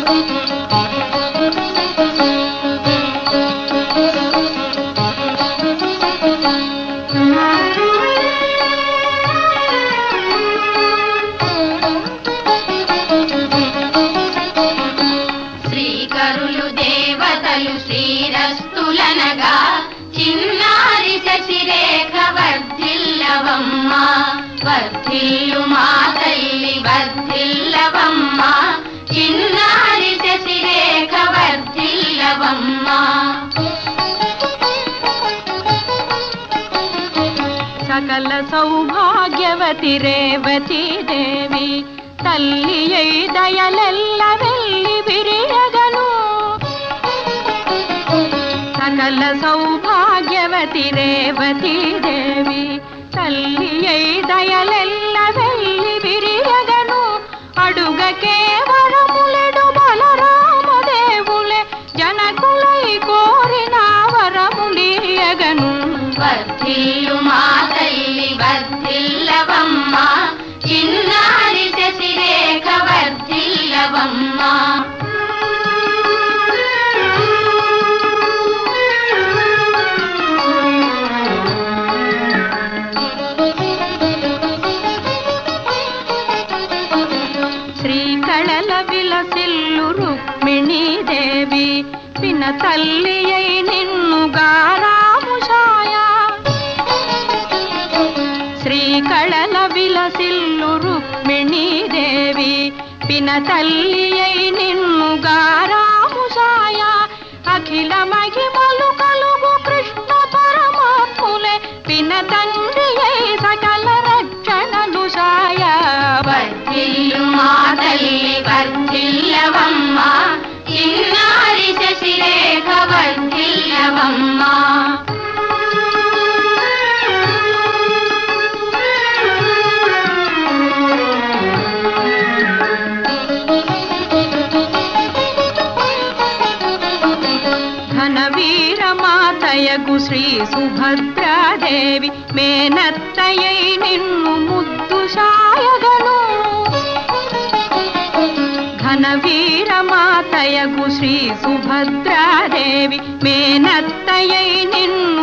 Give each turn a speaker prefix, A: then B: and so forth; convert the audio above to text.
A: శ్రీకరులు దేవతలు శ్రీరస్తులనగా చిన్నారి శశిరేఖ వర్ధిల్లవమ్మ వర్ధిల్లు మా తల్లి వర్ధిల్లవమ్మ చిన్నారి శశిరేఖ వర్ధిల్లవమ్మ.
B: సకల సౌభాగ్యవతి రేవతి దేవి తల్లి అయి దయలెల్ల వెళ్ళి విరియగను. సకల సౌభాగ్యవతి రేవతి దేవి తల్లి అయి దయలెల్ల వెళ్ళి విరియగను. అడుగకే వరములెడు బలరామదేవులే జనకులై కోరిన వరములీయగను.
A: వర్ధిల్లు మా తల్లి వర్ధిల్లవమ్మ చిన్నారి శశిరేఖ వర్ధిల్లవమ్మ.
B: శ్రీకళల విలసిల్లు రుక్మిణీ దేవి పిన తల్లి అయి నిన్ను గారాముషాయ. శ్రీకళల విలసిల్లు రుక్మిణీ దేవి పిన తల్లి అయి నిన్ను గారాముషాయ. అఖిల మహిమలు కలుగు కృష్ణ పరమాత్ములే పిన తండ్రి అయి సకల రక్షణలు సాయ.
A: వర్ధిల్లు మా తల్లి వర్ధిల్లవమ్మ చిన్నారి శశిరేఖ వర్ధిల్లవమ్మ.
B: ఘనవీరమాతయగు శ్రీ సుభద్రాదేవి మేనత్తయై నిన్ను ముద్దు సాయగను. ఘనవీరమాతయగు శ్రీ సుభద్రాదేవి మేనత్తయై నిన్ను